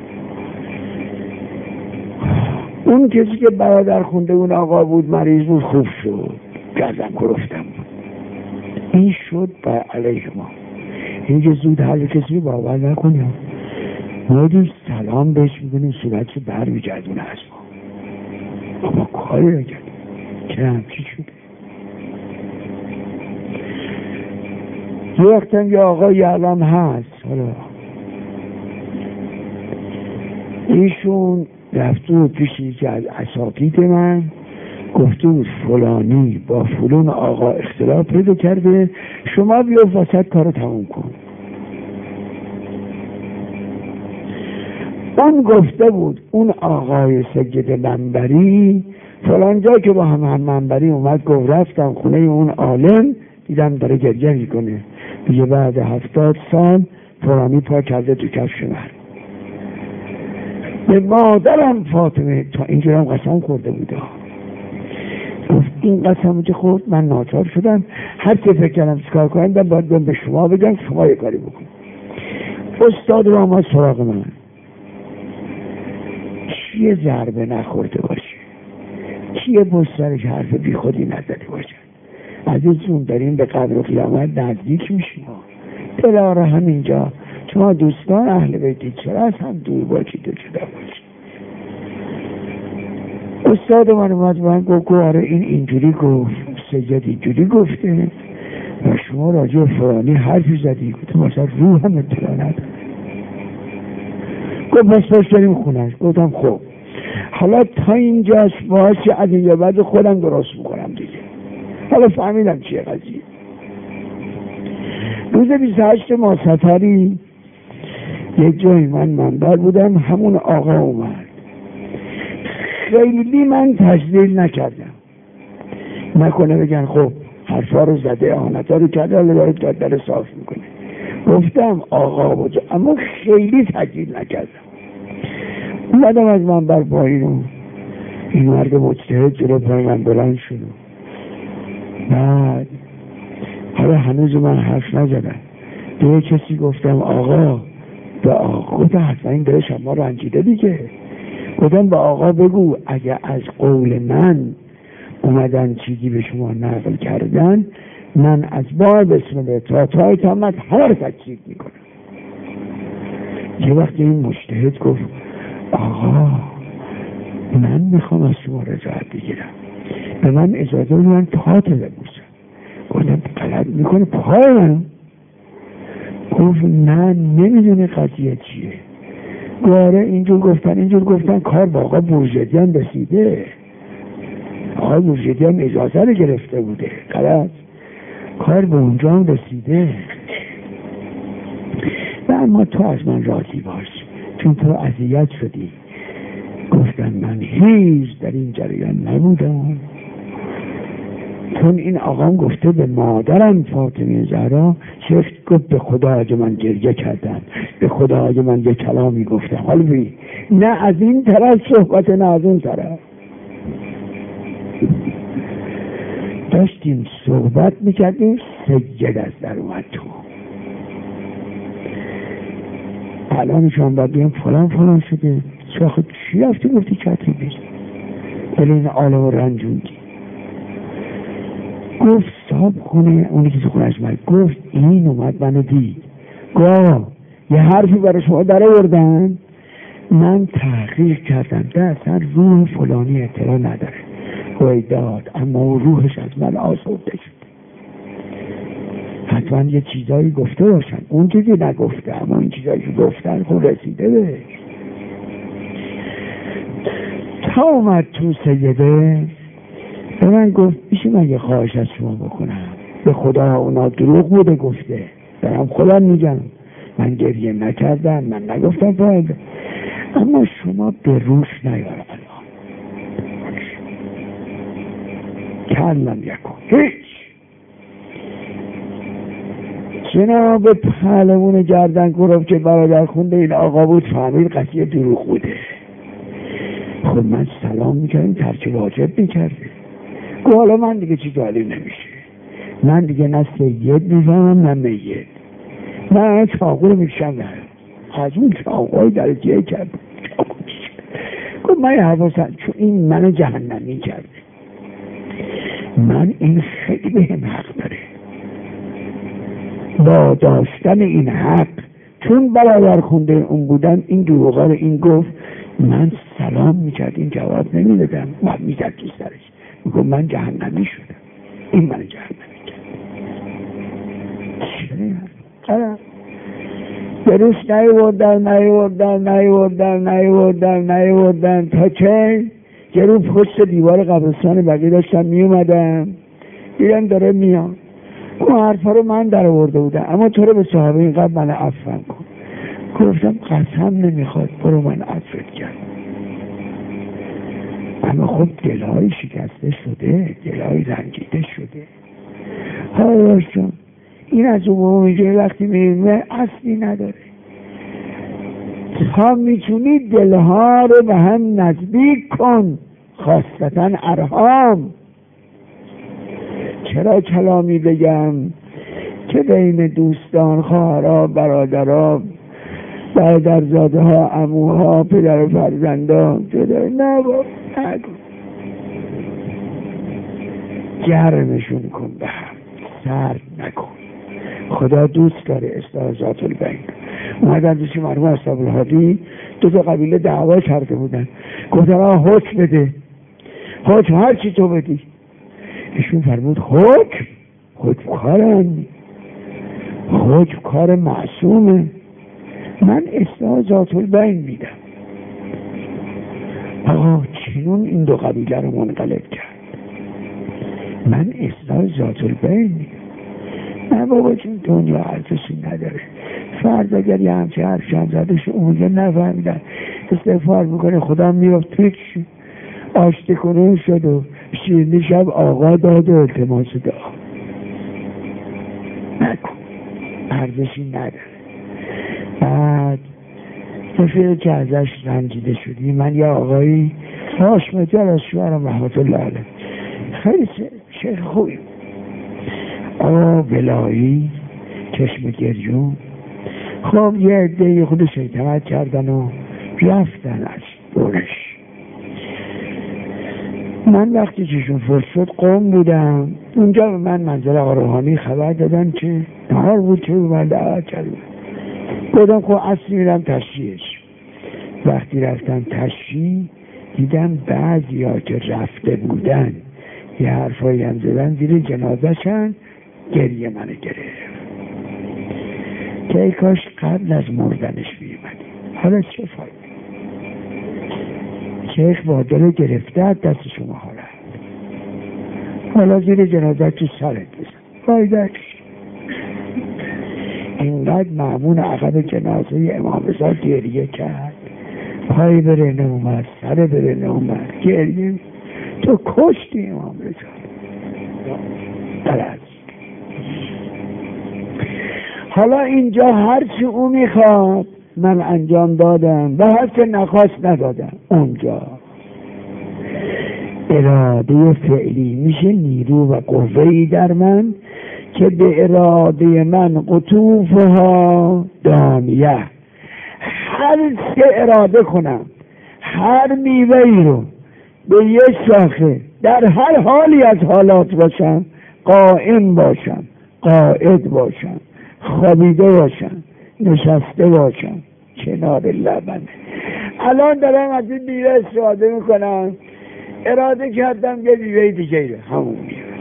اون کسی که برادر خونده اون آقا بود مریض بود خوب شد، گردم گرفتم بود، این شد بر علیه ما. اینجا زود هر کسی باور نکنیم، ما دید سلام بهش میکنیم صورتش بر میگردونه از ما، اما کاری نکرد که همچی شده. یه وقتم یه آقای علم هست، حالا ایشون رفته پیش یکی از اساتید من گفته فلانی با فلان آقا اختلاف پیدا کرده، شما بیا وسط کارو تموم کن. اون گفته بود اون آقای سید منبری فلان جا که با هم منبری اومد گفت رفتم خونه اون عالم دیدم داره گریه میکنه، دیگه بعد 70 سال فلانی پا کرده تو کفش من. به مادرم فاطمه تا اینجور هم قسم خورده بوده، گفت این قسم که خورد من ناچار شدم هر چه فکر کردم چیکار کنم باید به شما بگم شما یه کاری بکن. استاد رو آمد سراغ من، چیه ضربه نخورده باشه، چیه پشت سرش حرف بی خودی نزده باشه، عزیزون داریم به قبر و قیامت نزدیک میشیم، دلاره همینجا شما دوستان اهل بیتی چرا از هم دور باشید و جدا باشید. استاد من اومد من گفت آره این اینجوری گفت، سید اینجوری گفته و شما راجع فلانی حرفی زدی، گفتم مثلا روح هم اطلاع نداره. گفت بس باش بریم خونش. گفتم خب حالا تا اینجاست باشه، از این بعد خودم درست میکنم دیگه. حالا فهمیدم چیه قضیه. روز 28 ماه سفری یک جایی من منبر بودم، همون آقا اومد، خیلی من تجلیل نکردم، نکنه بگن خب حرفا رو زده اهانتا رو کرده حالا داره در صاف میکنه. گفتم آقا بود اما خیلی تجلیل نکردم. اومدم از منبر پایین، این مرد مجتهد جلو پای من بلند شد. بعد حالا هنوز من حرف نزدم، به کسی گفتم آقا به آقا، گفتم حتما این داره شما رنجیده دیگه، گفتم به آقا بگو اگه از قول من اومدن چیزی به شما نقل کردن، من از بار بسم الله تا تامت همه رو تکذیب میکنم. یه وقتی این مجتهد گفت آقا من میخوام از شما رضایت بگیرم، به من اجازه من پاتو ببوسم. گفتم غلط میکنه پای من. گفت نه نمیدونه قضیه چیه. گاره اینجور گفتن کار با آقا بورژدیان رسیده، آقا بورژدیان اجازه رو گرفته بوده، غلط کار به اونجا هم رسیده. و اما تو از من راضی باش چون تو اذیت شدی. گفتم من هیچ در این جریان نبودم، چون این آقام گفته به مادرم فاطمه زهرا شیخ گفت به خدا اگه من گریه کردم، به خدا اگه من یه کلامی گفتم. حالا بی نه از این طرف صحبت نه از اون طرف. داشتیم صحبت میکردیم سید از در اومد تو. الان شما باید بیم فلان شده، شاخه چی رفتی گفتی کتری بیر ولی این عالم و رنجوندی. گفت صاحب خونه اونی که تو خونش من گفت این اومد منو دید گاه یه حرفی برای شما در آوردن، من تحقیق کردم ده اصلا روح فلانی اطلاع نداره وای داد، اما روحش از من آسوده شد. حتما یه چیزایی گفته باشن، اون چیزی نگفته اما این چیزایی که گفتن خود رسیده بهش. تا اومد تو سیده به من گفت میشه من یه خواهش از شما بکنم؟ به خدا اونا دروغ بوده گفته، دارم خدا میگم، من گریه نکردم، من نگفتم فایده، اما شما به روش نیار الان کلم یکن هیچ. جناب پهلوان گردن گرفت که برادر خونده این آقا بود، فهمید قضیه دروغ بوده. خب من سلام میکردم، ترک واجب میکرده. گفت حالا من دیگه چی جالب نمیشه، من دیگه نه سید میفهمم نه میت، من چاقو رو میکشم از اون چاقوی در جه کرد. گفت من حواسم، چون این منو جهنمی کرده، من این خیلی بهم حق داره، با داشتن این حق چون برادر خونده اون بودن این دروغا رو این گفت، من سلام میکرد این جواب نمیدادم، من میکرد تو سرش میگفت من جهنمی شدم، این من جهنمی کرد. بروش نیوردن تا چه یه رو پشت دیوار قبرستان بقیه داشتم میومدم دیدم داره میان، اون حرفا رو من در آورده بودم، اما تو رو به صحابه اینقدر من عفو کن. گفتم قسم نمیخواد، برو من عفوت کردم. اما خب دلهای شکسته شده، دلهای رنجیده شده. حالا این از اون میگه وقتی میبینه اصلی نداره، تا میتونی دلها رو به هم نزدیک کن، خاصتا ارحام. چرا کلامی بگم که بین دوستان، خواهرها، برادرها، برادرزاده ها، عموها، پدر و فرزندان جدا نگو، گرمشون کن به هم، سرد نکن. خدا دوست داره استعاذات البین. اومدن دوشی مرحوم اصحاب الهادی، دو تا قبیله دعوا کرده بودن، گفتن حکم بده، حکم هر چی تو بدی. ایشون فرمود حکم کارم، حکم کار معصومه، من استعاذات البین میدم. آقا چنون این دو قبیله رو منقلب کرد، من استعاذات البین میدم. نه بابا چون دنیا ارزشی نداره، فرد اگر یه همچه حرفی هم زدش اونجا نفهمیدن استغفار میکنه، خدا میرفت توی آشتی کنون شد و شیرینی شب آقا داد و التماس داد. نکن، ارزشی نداره. بعد رفیقی که ازش رنجیده شدی، من یه آقایی هاشمتی از شوهرم رحمت الله علیه، خیلی شیخ خوبی، آقا ولایی چشم گریون. خب یه عده خودش اعتماد کردن و رفتن از دورش. من وقتی چشم فرص شد قوم بودم اونجا، به من منزل آقا روحانی خبر دادن که نهار بود که من دعوت کردم. بودم خب اصلی میرم تشریحش. وقتی رفتم تشریح دیدم بعضی ها که رفته بودن یه حرفایی هم زدن زیر جنازه شن، گریه منو گرفت که ای کاش قبل از مردنش بیومدی. حالا چه فایده؟ شیخ با دل گرفته از دست شما ها رفت، حالا زیر جنازه تو سرت بزن، فایده چی؟ اینقدر مأمون عقب جنازه امام رضا گریه کرد، پای بره نومد، سر بره نومد، گریه. تو کشتی امام رضا. درست حالا اینجا هرچی او میخواد من انجام دادم و هرچی نخواست ندادم. اونجا اراده فعلی میشه نیرو و قوهی در من که به اراده من قطوفها دامیه، هر چه اراده کنم، هر میوهی رو به یه شاخه در هر حالی از حالات باشم، قائم باشم، قائد باشم، خوابیده باشم، نشسته باشم کنار لبن. الان دارم از این بیوه استفاده میکنم، اراده کردم یه بیوه دیگه همون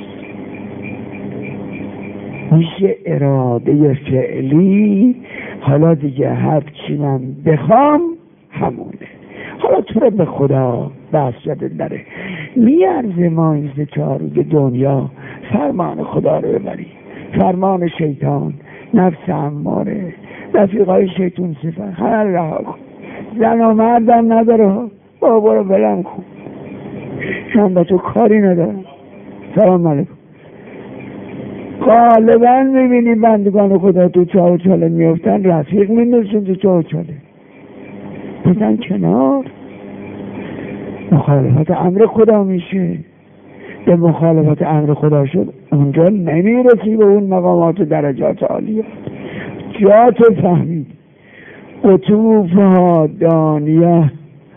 میشه اراده فعلی. حالا دیگه هر چی من بخوام همونه. حالا تو رو به خدا بحث شده داره میارزه ما این چهارروز دنیا فرمان خدا رو ببری، فرمان شیطان، نفس اماره، رفیقای شیطون صفر هر رها کن. زن و مردم نداره، بابا رو بلم کن، من با تو کاری ندارم. سلام علیکم. غالبا میبینی بندگان خدا تو چاه و چاله میفتن، رفیق میندازن تو چاه و چاله، بزن کنار. مخالفت امر خدا میشه. به مخالفت امر خدا شد اونجا نمیرسی به اون مقامات و درجات عالیه. جا تو فهمید قطوفها دانیه،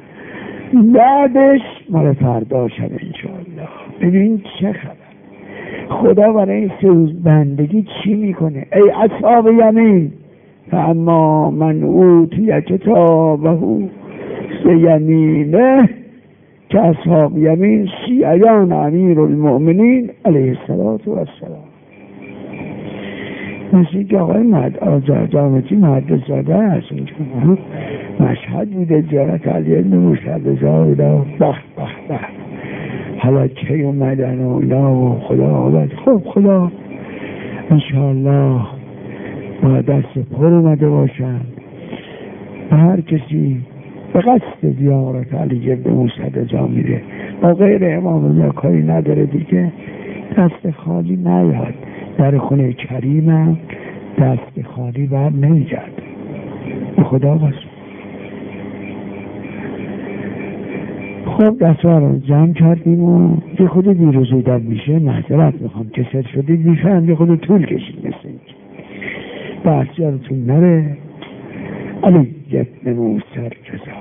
بعدش مال فردا شد انشاءالله. ببین چه خبر خدا برای این سوز بندگی چی میکنه. ای اصحاب یمین فاما من اوتی کتابه بیمینه، که اصحاب یمین شیعیان امیر المؤمنین علیه السلام. مثل که آقای جامعی مهد زاده هست اینجا مشهد بوده، زیارت علی ابن موسی زاده. به به به حالا که اومدن و اینا و خدا آمد. خب خدا انشاءالله با دست پر اومده باشن و هر کسی به قصد زیارت علی ابن موسی جا میره با غیر امام الله کاری نداره دیگه، دست خالی نیاد. در خونه کریمم دست خالی بر نمیگرد. به خدا باشه. خب دستوار رو جمع کردیم و یه خود دیروزیدن میشه. معذرت میخوام کسر شدید میفهم یه خود طول کشید مثل این بحث یارتون نره. علی ابن موسی رضا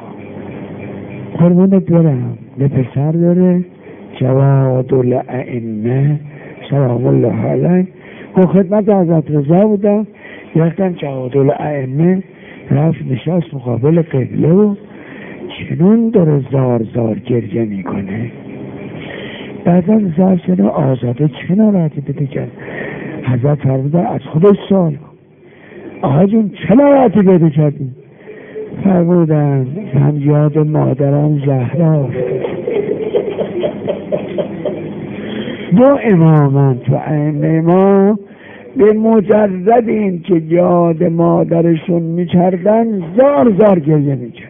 قربونت برم، یه پسر داره جواد الائمه سلام الله علیه. با خدمت حضرت رضا بودم، یکتن جواد الائمه رفت نشست مقابل قبله و چنون داره زار زار گریه میکنه. بعدا زار شده آزاده چه ناراحتی بده کرد. حضرت فرمودن از خودش سوال کن، آقا جون چه ناراحتی بده کردی؟ فرمودن من یاد مادرم زهرا. دو امامن تو ائمه ما به مجرد این که یاد مادرشون میکردن زار زار گریه میکرد.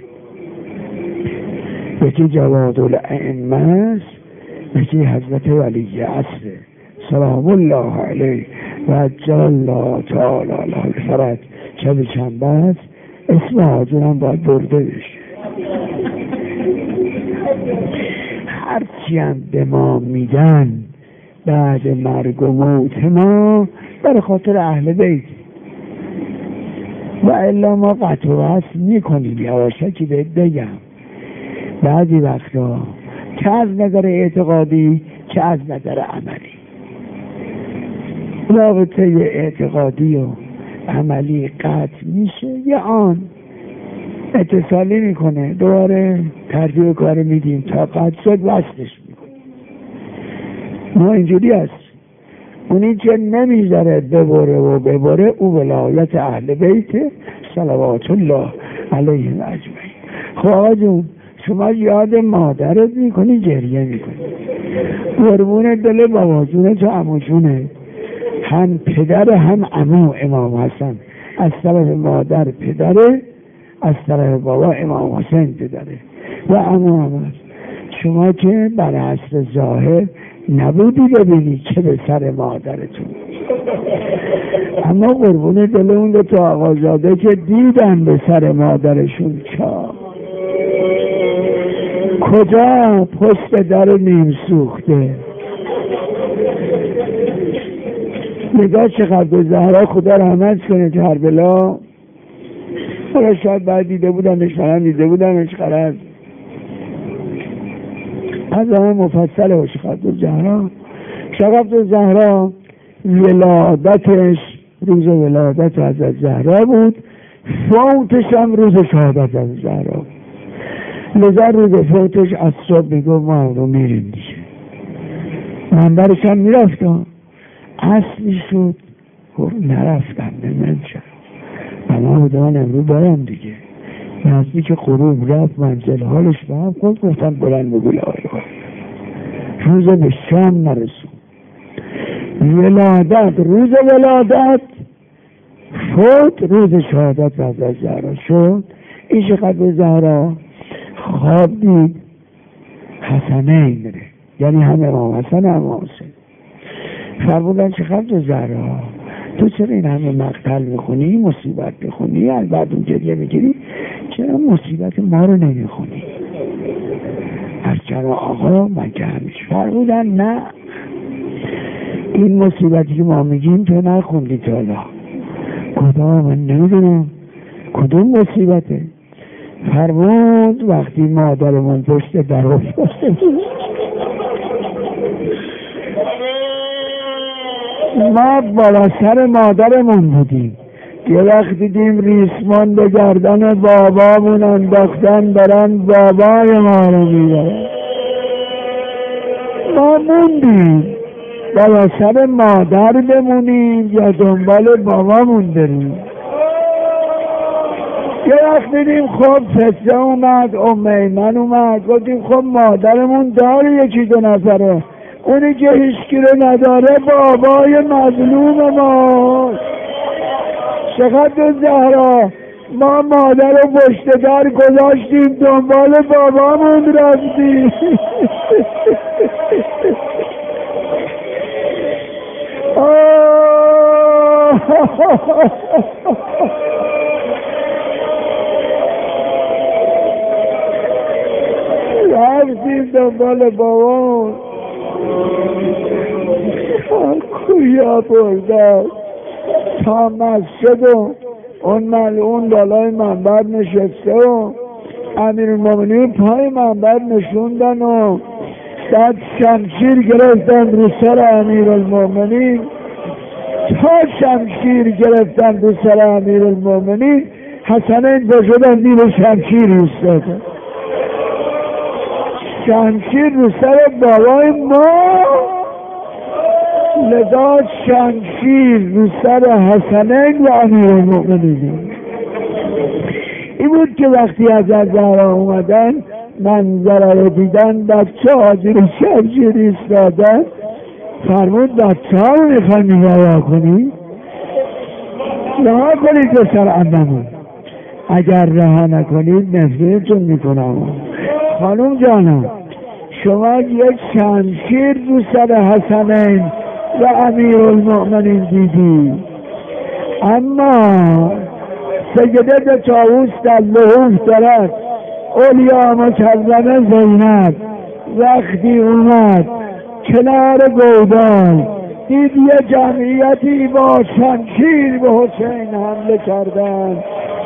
یکی جواد الائمه است، یکی حضرت ولی عصر سلام الله علیه و عجل الله تعالی له الفرج. شب شنبه است، اسم حاضرم باید برده بشه. هرچی هم به ما میدن بعد مرگ و موت ما برای خاطر اهل بیت و الا ما قطع و وصل میکنیم. یواشکی بهت بگم بعضی وقتا که از نظر اعتقادی که از نظر عملی رابطه اعتقادی و عملی قطع میشه، یه آن اتصالی میکنه، دوباره ترتیب کار میدیم تا قطع شد وصلش میکنه. ما اینجوری هست، اونی که نمیذاره ببره او ولایت اهل بیت صلوات الله علیهم اجمعین. خب آقا جون شما یاد مادرت میکنی گریه میکنی، قربون دل بابا جونه تو عمو جونه، هم پدر هم عمو امام حسن، از طرف مادر پدره، از طرف بابا امام حسین پدره و عمو هم هست. شما که بر اصل ظاهر نبودی ببینی که به سر مادرتون، اما قربون دل اون دو تا آقازاده که دیدن به سر مادرشون چا کجا پشت در نیم سوخته. نگاه چقدر به زهرا خدا رحمت کنه کربلا. حالا شاید بعد دیده بودنش، فرم دیده بودنش قرد از همه مفصله باشه. خط زهرا شقفت زهرا ولادتش روز ولادت حضرت زهرا بود، فوتش هم روز شهادت حضرت زهرا بود. لذا روز فوتش از صبح میگفت ما رو میریم دیگه. منبرش هم میرفتم، اصلی شد گفت نرفتم من چرا بنا بودم امروز برم دیگه. نزدیک غروب رفت منزل، حالش به هم خود گفتن بلند بگو لا اله. روز به شام نرسون، ولادت روز ولادت، فوت روز شهادت حضرت زهرا شد. این چقدر زهرا خواب دید حسنین میره، یعنی هم امام حسن هم امام حسین. فرمودن چقدر زهرا تو چرا این همه مقتل میخونی، مصیبت میخونی، البته اون گریه میگیری، چرا مصیبت ما رو نمیخونی؟ از چرا آقا من که همیشه. فرمودن نه، این مصیبتی که ما میگیم تو نخوندی تا حالا. کدام؟ من نمیدونم کدوم مصیبته. فرمود وقتی مادرمون پشت در افتاده ما بالا سر مادرمون بودیم، یه وقت دیدیم ریسمان به گردن بابامون انداختن دارن بابای ما رو میبرن. ما موندیم بالا سر مادر بمونیم یا دنبال بابامون بریم. یه وقت دیدیم خب پسه اومد، ایمن اومد، گفتیم خب مادرمون داره یکی دو نفره، اونی که هیچکی رو نداره بابای مظلوم ما. چقدر زهرا ما مادر رو پشت در گذاشتیم دنبال بابامون رفتیم. رفتیم دنبال بابامون، کویا بردن تا مسجد و اون ملعون بالای منبر نشسته و امیرالمومنین پای منبر نشوندن و بعد شمشیر گرفتن رو سر امیرالمومنین. تا شمشیر گرفتن رو سر امیرالمومنین، حسنین بشدن دیر شمشیر ایستادن. شمشیر رو سر بابای ما، لذا شمشیر رو سر حسنین و امیرالمومنین. این بود که وقتی از زهرا اومدن منظره رو دیدن، بچه ها زیر شمشیر ایستادن. فرمود بچه ها رو میخوای رها کنی؟ رها کنید به سر عممون، اگر رها نکنید نفرتون میکنم. خانم جانم شما یک شمشیر رو سر حسنین و امیرالمومنین دیدی، اما سیده طاووس در لحوف دارد اولیا مکرمه زینب وقتی اومد کنار گودال دید یه جمعیتی با شمشیر به حسین حمله کردن.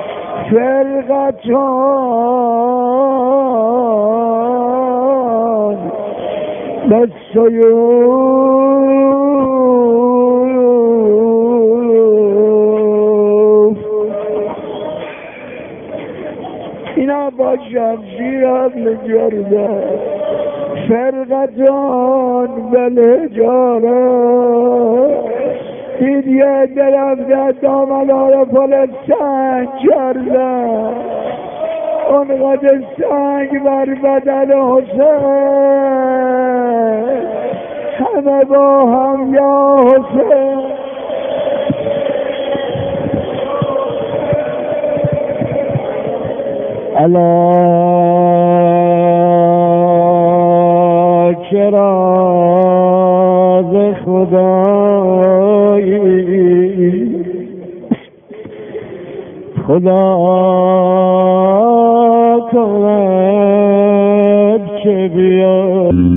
فرقتون به سیوف، اینا با شمشیر حمله کردن. فرقتون بالحجاره، دید یه درفت دامنا رو پل سنگ کردن. اونقدر سنگ بر بدن حسین، همه با هم یا حسین. الا چراغ خدایی، خدا کند که بیاد